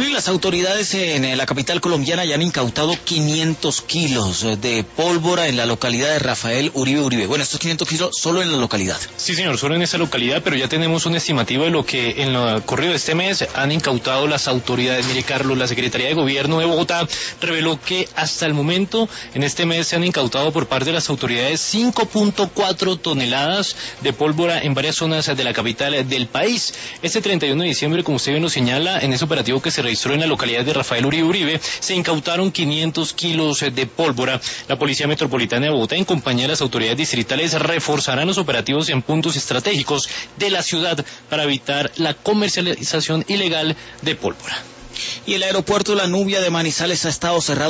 Bueno, y las autoridades en la capital colombiana ya han incautado 500 kilos de pólvora en la localidad de Rafael Uribe Uribe. Bueno, estos 500 kilos solo en la localidad. Sí, señor, solo en esa localidad, pero ya tenemos un estimativo de lo que en el corrido de este mes han incautado las autoridades. Mire, Carlos, la Secretaría de Gobierno de Bogotá reveló que hasta el momento, en este mes, se han incautado por parte de las autoridades 5.4 toneladas de pólvora en varias zonas de la capital del país. Este 31 de diciembre, como usted bien lo señala, en ese operativo que se registró en la localidad de Rafael Uribe Uribe, se incautaron 500 kilos de pólvora. La Policía Metropolitana de Bogotá, en compañía de las autoridades distritales, reforzarán los operativos en puntos estratégicos de la ciudad para evitar la comercialización ilegal de pólvora. Y el aeropuerto La Nubia de Manizales ha estado cerrado